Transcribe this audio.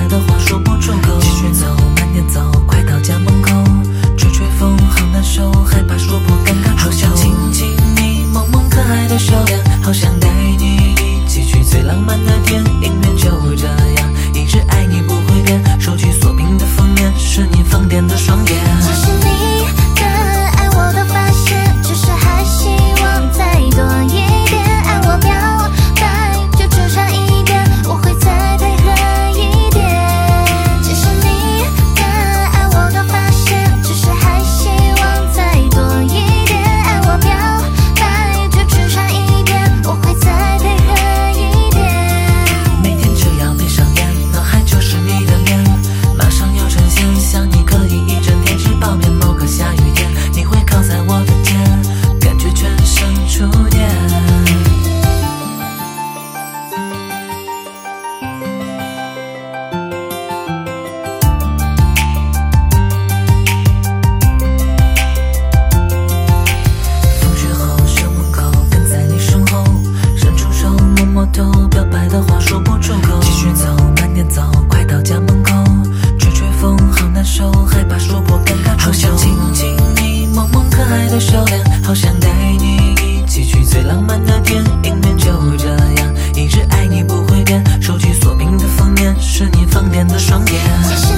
的话说不出口。继续走，慢点走，快到家门口。吹吹风，好难受，害怕说破尴尬出口。好想亲亲你萌萌可爱的笑脸，好想带你一起去最浪漫的店。姻缘就这样，一直爱你不会变。手机锁屏的封面是你放电的双眼。 这是你的爱我都发现，只是还希望再多一点。爱我表白就只差一点，我会再配合一点。这是你的爱我都发现，只是还希望再多一点。爱我表白就只差一点，我会再配合一点。 每天只要闭上眼，脑海就是你的脸，马上要呈现，想你可以一整天吃泡面。某个下雨天，你会靠在我的肩，感觉全身触电。放学后校门口，跟在你身后，伸出手摸摸头，表白的话说不出口。继续走，慢点走，快到家门口。吹吹风，好难受，害怕说破尴尬出口。好想亲亲你萌萌可爱的笑脸，好想带你一起去最浪漫的店。姻缘就这样，一直爱你不会变。手机锁屏的封面是你放电的双眼。